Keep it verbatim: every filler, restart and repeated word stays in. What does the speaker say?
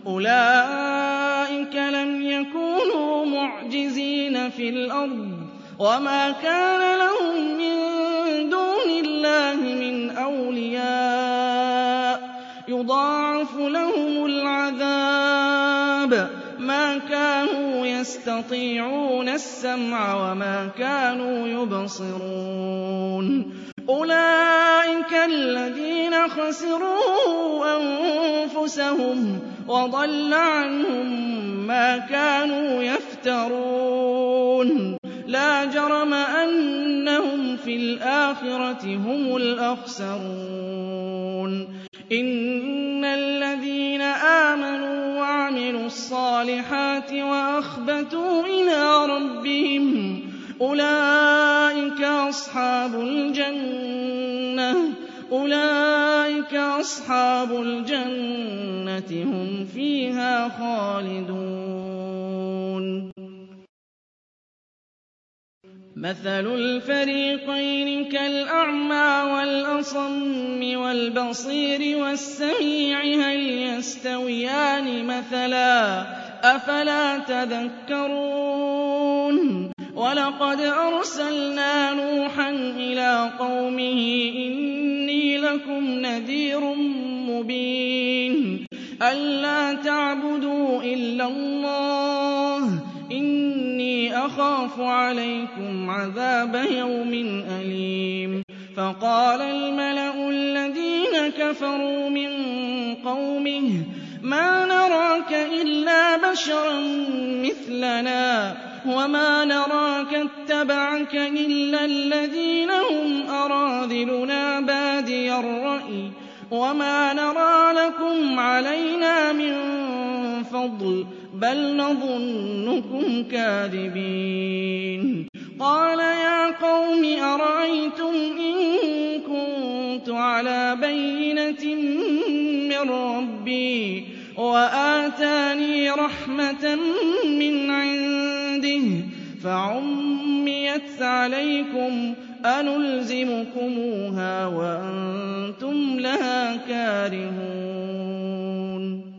أُولَٰئِكَ لَمْ يَكُونُوا مُعْجِزِينَ فِي الْأَرْضِ وَمَا كَانَ لَهُم مِّن دُونِ اللَّهِ مِنْ أَوْلِيَاءَ ۘ يُضَاعَفُ لَهُمُ الْعَذَابُ مَا كَانُوا يَسْتَطِيعُونَ السَّمْعَ وَمَا كَانُوا يُبْصِرُونَ أُولَٰئِكَ الَّذِينَ خَسِرُوا أَنفُسَهُمْ وَضَلَّ عَنْهُم مَّا كَانُوا يَفْتَرُونَ لَا جَرَمَ أَنَّهُمْ فِي الْآخِرَةِ هُمُ الْأَخْسَرُونَ إِنَّ الَّذِينَ آمَنُوا وَعَمِلُوا الصَّالِحَاتِ وَأَخْبَتُوا إِلَىٰ رَبِّهِمْ أُولَٰئِكَ أَصْحَابُ الْجَنَّةِ أُولَٰئِكَ أَصْحَابُ الْجَنَّةِ هُمْ فِيهَا خَالِدُونَ مَثَلُ الْفَرِيقَيْنِ كَالْأَعْمَىٰ وَالْأَصَمِّ وَالْبَصِيرِ وَالسَّمِيعِ هَلْ يَسْتَوِيَانِ مَثَلًا ۚ أَفَلَا تَذَكَّرُونَ وَلَقَدْ أَرْسَلْنَا نُوحًا إِلَىٰ قَوْمِهِ إِنِّي لَكُمْ نَذِيرٌ مُّبِينٌ أَلَّا تَعْبُدُوا إِلَّا اللَّهَ إِنِّي أَخَافُ عَلَيْكُمْ عَذَابَ يَوْمٍ أَلِيمٍ فَقَالَ الْمَلَأُ الَّذِينَ كَفَرُوا مِن قَوْمِهِ مَا نَرَاكَ إِلَّا بَشَرًا مِّثْلَنَا وَمَا نَرَاكَ اتَّبَعَكَ إِلَّا الَّذِينَ هُمْ أَرَاذِلُنَا بَادِيَ الرَّأْيِ وَمَا نَرَىٰ لَكُمْ عَلَيْنَا مِن فَضْلٍ بَلْ نَظُنُّكُمْ كَاذِبِينَ قَالَ يَا قَوْمِ أَرَأَيْتُمْ إِن كُنتُ عَلَىٰ بَيِّنَةٍ مِّن رَّبِّي وَآتَانِي رَحْمَةً مِّنْ عِندِهِ فَعُمِّيَتْ عَلَيْكُمْ أَنُلْزِمُكُمُوهَا وَأَنتُمْ لَهَا كَارِهُونَ